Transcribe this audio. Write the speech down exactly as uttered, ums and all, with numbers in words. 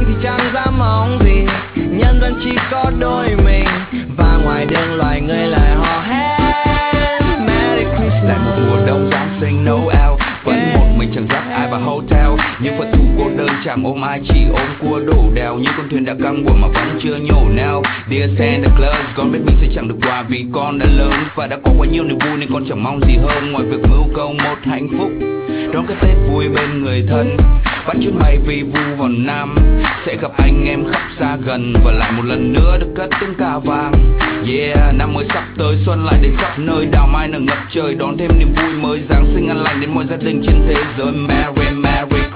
thì chẳng dám mong gì. Nhân dân chỉ có đôi mình, và ngoài đường loài người lại hò hét Merry Christmas. Lại một mùa đông Giáng sinh Noel, vẫn một mình chẳng dắt ai vào hotel. Những phật thủ cô đơn chẳng ôm ai, chỉ ôm cua đổ đèo. Những con thuyền đã căng buồm mà vẫn chưa nhổ neo. Dear Santa Claus, con biết mình sẽ chẳng được quà vì con đã lớn và đã có quá nhiều niềm vui, nên con chẳng mong gì hơn ngoài việc mưu cầu một hạnh phúc, đón cái Tết vui bên người thân. Bắt chuyến bay vì vu vào Nam, sẽ gặp anh em khắp xa gần, và lại một lần nữa được cất tiếng ca vang. Yeah, năm mới sắp tới, xuân lại đến khắp nơi, đào mai nở ngập trời, đón thêm niềm vui mới. Giáng sinh an lành đến mọi gia đình trên thế giới. Merry Merry